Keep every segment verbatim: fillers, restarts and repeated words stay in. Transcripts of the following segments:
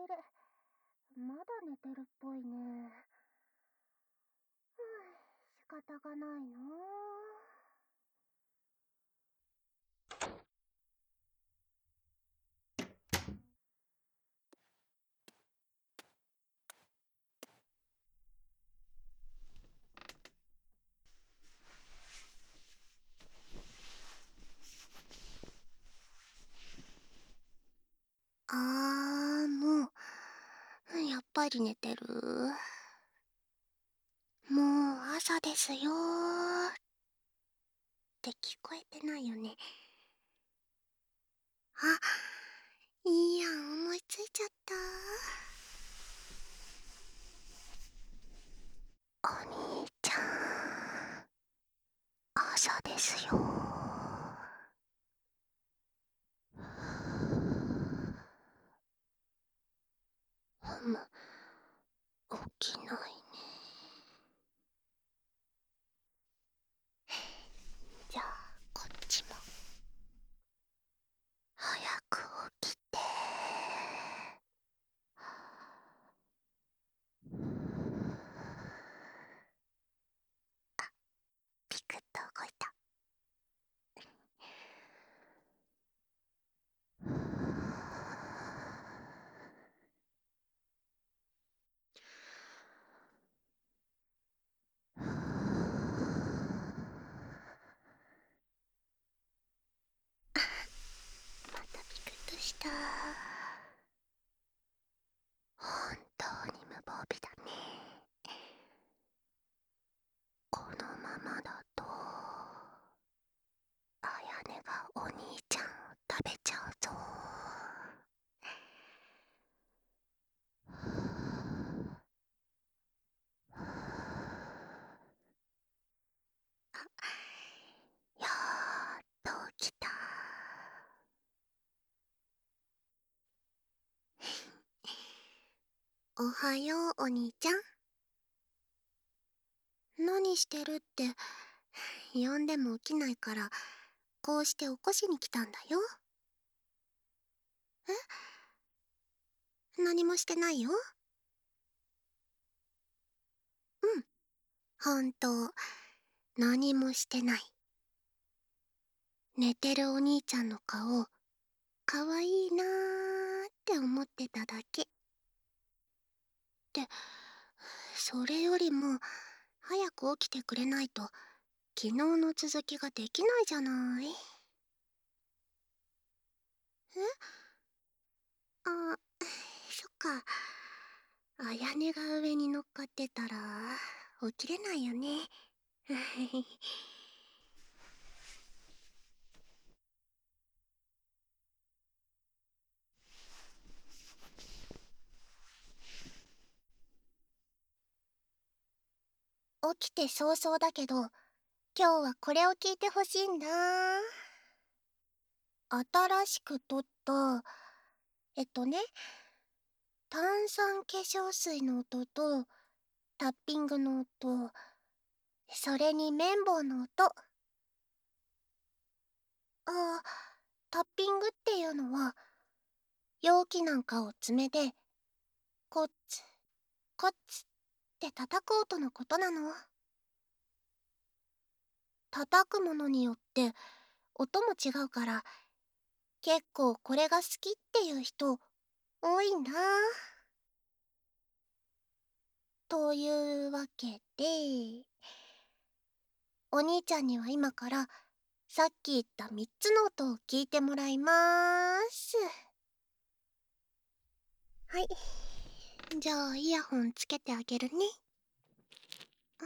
れれ。まだ寝てるっぽいね。ふぅ、仕方がないなあ。あー、もう、やっぱり寝てる。もう朝ですよーって聞こえてないよね。あ、いいやん、思いついちゃった。お兄ちゃん、朝ですよ。ふむ、起きないね。じゃあ、こっちも。早く起きて。ピクッと動いた。またピクッとした。本当に無防備だね。このままだとあやねがお兄ちゃんを食べちゃうぞ。やっと起きた。おはよう、お兄ちゃん。何してるって呼んでも起きないから、こうして起こしに来たんだよ。え、何もしてないよ。うん、本当、何もしてない。寝てるお兄ちゃんの顔、かわいいなーって思ってただけ。って、それよりも、早く起きてくれないと、昨日の続きができないじゃない。え、あ、そっか。あやねが上に乗っかってたら、起きれないよね。起きて早々だけど、今日はこれを聞いてほしいんだ。新しく取った、えっとね、炭酸化粧水の音と、タッピングの音、それに綿棒の音。あ、タッピングっていうのは、容器なんかを爪で、コツ、コツって叩く音のことなの。叩くものによって音も違うから、結構これが好きっていう人多いんだ。というわけで、お兄ちゃんには今からさっき言ったみっつの音を聞いてもらいまーす。はい。じゃあイヤホンつけてあげるね。うん、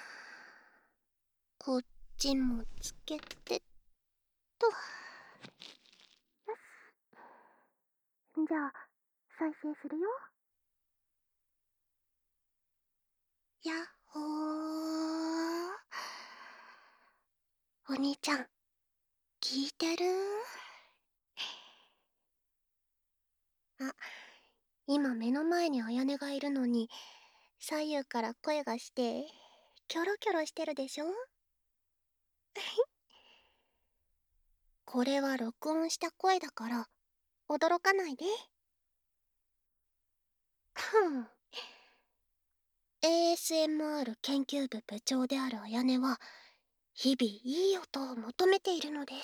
こっちもつけてと。よし。じゃあ再生するよ。やっほー。お兄ちゃん、聞いてる？あ、今目の前にあやねがいるのに、左右から声がして、キョロキョロしてるでしょ？これは録音した声だから、驚かないで。 ふん。エーエスエムアール 研究部部長であるあやねは、日々いい音を求めているのです。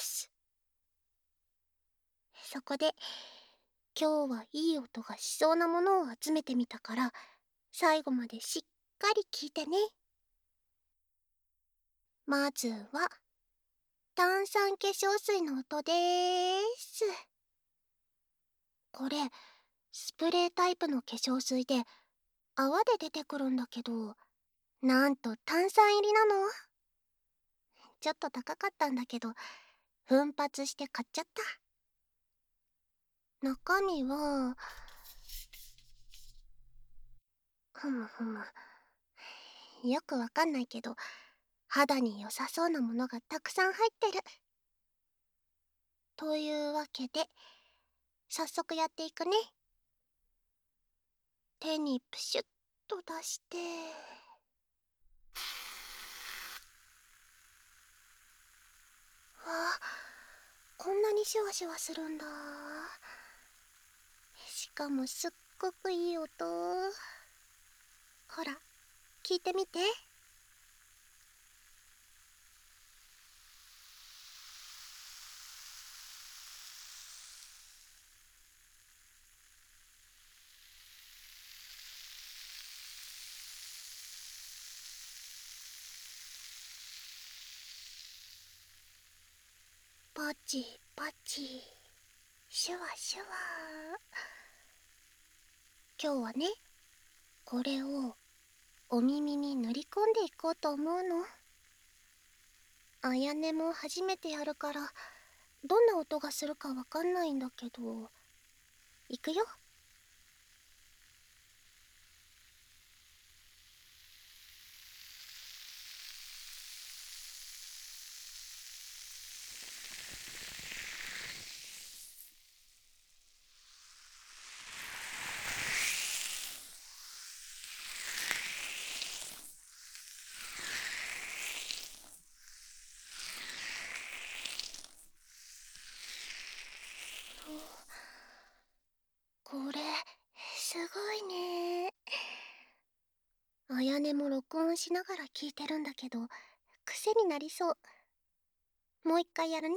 そこで、今日はいい音がしそうなものを集めてみたから、最後までしっかり聞いてね。まずは、炭酸化粧水の音でーす。これ、スプレータイプの化粧水で、泡で出てくるんだけど、なんと炭酸入りなの。ちょっと高かったんだけど、奮発して買っちゃった。中身は、ふむふむ。よくわかんないけど、肌に良さそうなものがたくさん入ってる。というわけで、早速やっていくね。手にプシュッと出して、わあ、こんなにシュワシュワするんだ。しかもすっごくいい音。ほら、聞いてみて。パチパチ、シュワシュワ。今日はね、これをお耳に塗り込んでいこうと思うの。あやねも初めてやるから、どんな音がするかわかんないんだけど、いくよ。これ、すごいね。あやねも録音しながら聞いてるんだけど、癖になりそう。もう一回やるね。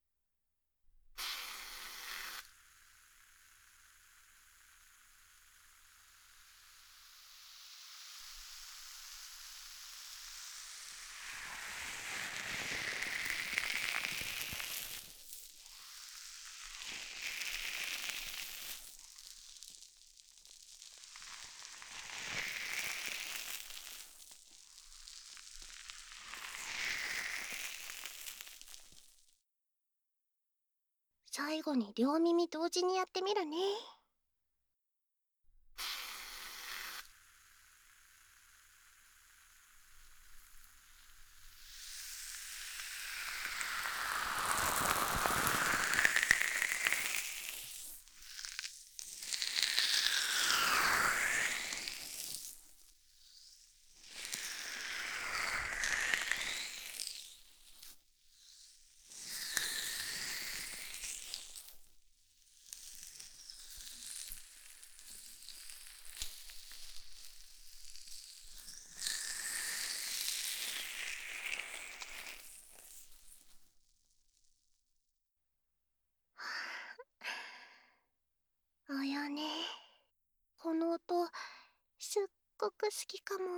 最後に両耳同時にやってみるね。あやね、この音、すっごく好きかも。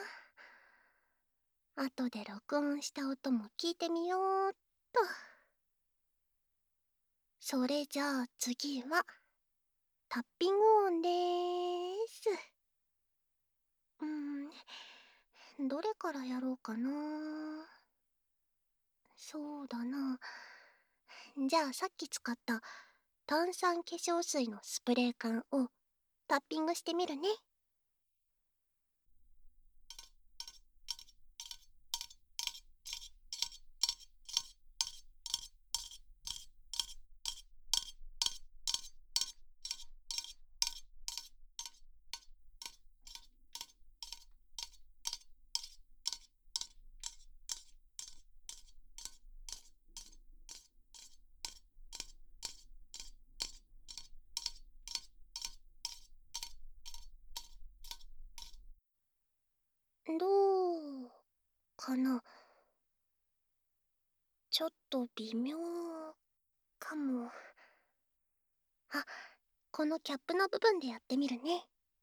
後で録音した音も聞いてみようっと。それじゃあ次は、タッピング音でーす。うーん、どれからやろうかな。そうだな。じゃあさっき使った炭酸化粧水のスプレー缶をタッピングしてみるね。 どうかな。ちょっと微妙かも。あ、このキャップの部分でやってみるね。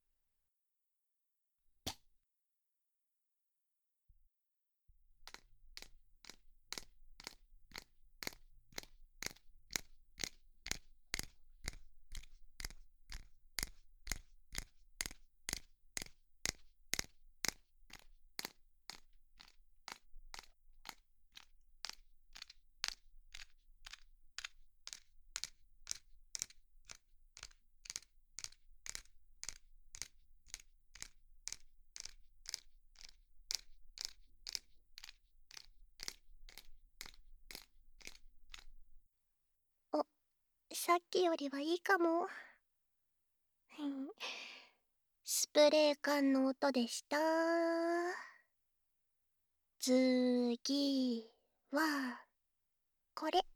お、さっきよりはいいかも。スプレー缶の音でした。次はこれ。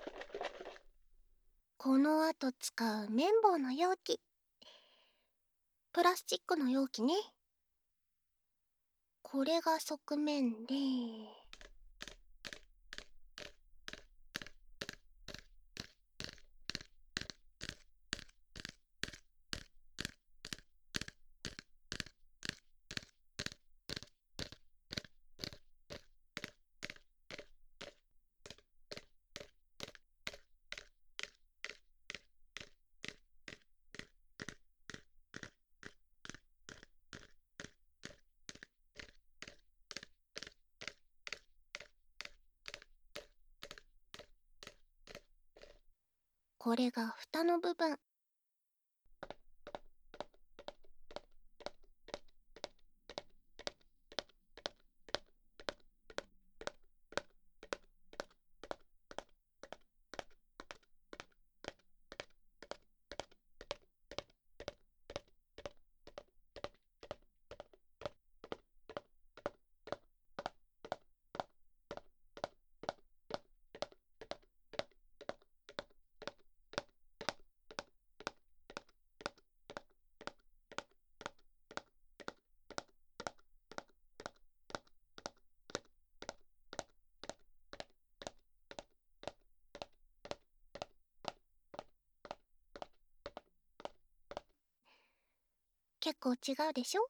この後使う綿棒の容器。プラスチックの容器ね。これが側面で、これが蓋の部分。結構違うでしょ。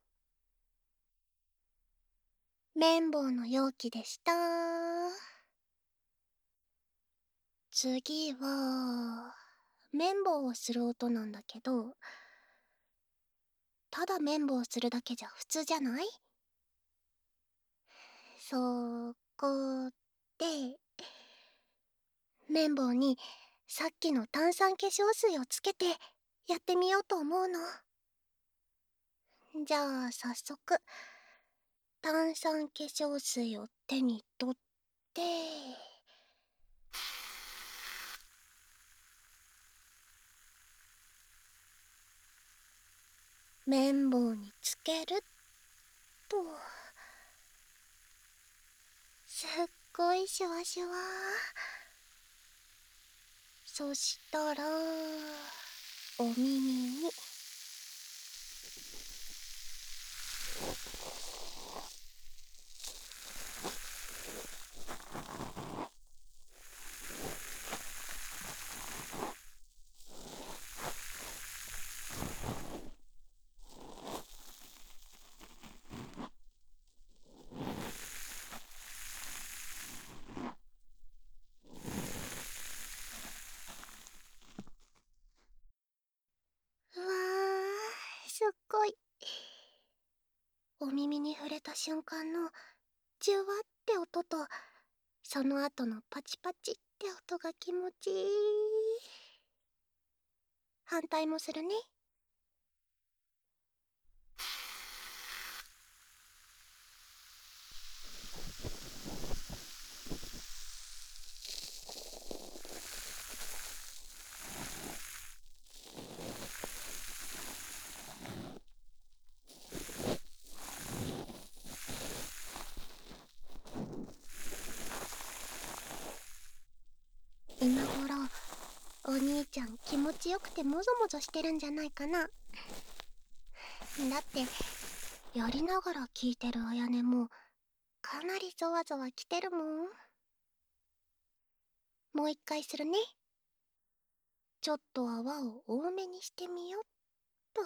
綿棒の容器でした。次は綿棒をする音なんだけど、ただ綿棒をするだけじゃ普通じゃない？そこで、綿棒にさっきの炭酸化粧水をつけてやってみようと思うの。じゃあ早速、炭酸化粧水を手に取って、綿棒につけると、すっごいシュワシュワ。そしたらお耳にうわー、すっごい。お耳に触れた瞬間のジュワって音と、その後のパチパチって音が気持ちいい。反対もするね。今頃お兄ちゃん気持ちよくてもぞもぞしてるんじゃないかな。だってやりながら聞いてるあやねもかなりゾワゾワきてるもん。もう一回するね。ちょっと泡を多めにしてみよっと。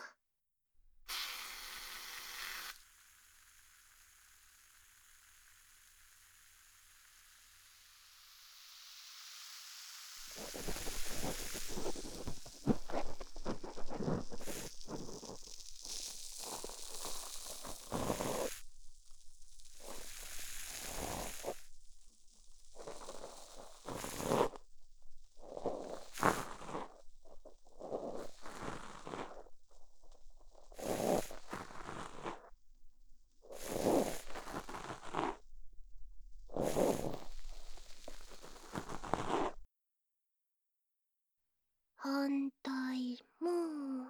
反対も。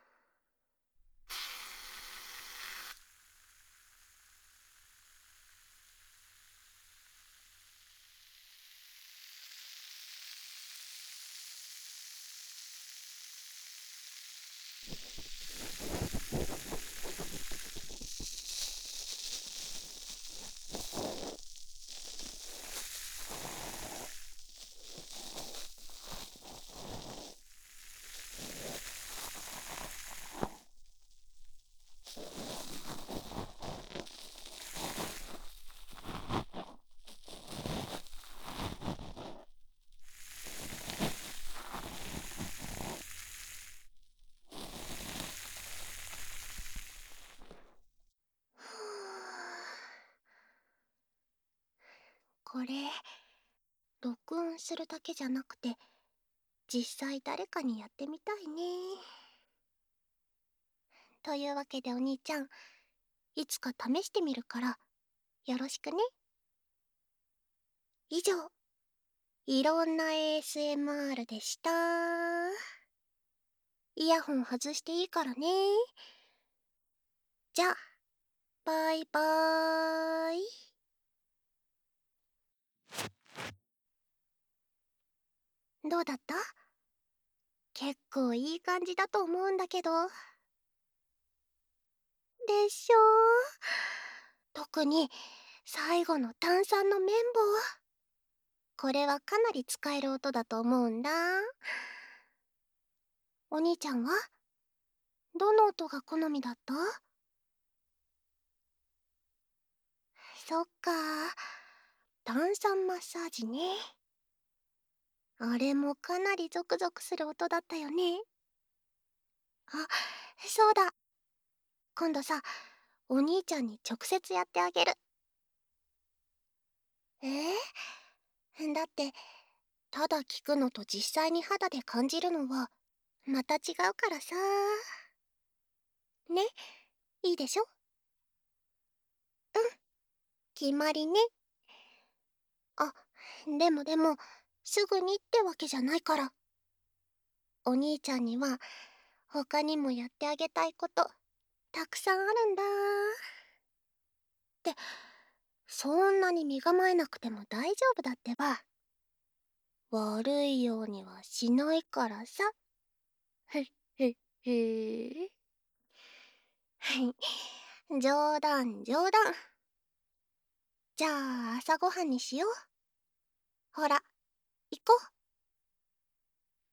これ録音するだけじゃなくて実際誰かにやってみたいね。というわけでお兄ちゃん、いつか試してみるからよろしくね。以上、いろんな エーエスエムアール でした。イヤホン外していいからね。じゃあバイバーイ。どうだった？結構いい感じだと思うんだけど。でしょう。特に最後の炭酸の綿棒。これはかなり使える音だと思うんだ。お兄ちゃんはどの音が好みだった？そっか。炭酸マッサージね。あれもかなりゾクゾクする音だったよね。あ、そうだ。今度さ、お兄ちゃんに直接やってあげる。えー、だって、ただ聞くのと実際に肌で感じるのはまた違うからさ。ね、いいでしょ？うん、決まりね。あ、でもでも、すぐにってわけじゃないから。お兄ちゃんには他にもやってあげたいことたくさんあるんだ。ってそんなに身構えなくても大丈夫だってば。悪いようにはしないからさ。へっへっへ。冗談冗談。じゃあ朝ごはんにしよう。ほら行こう。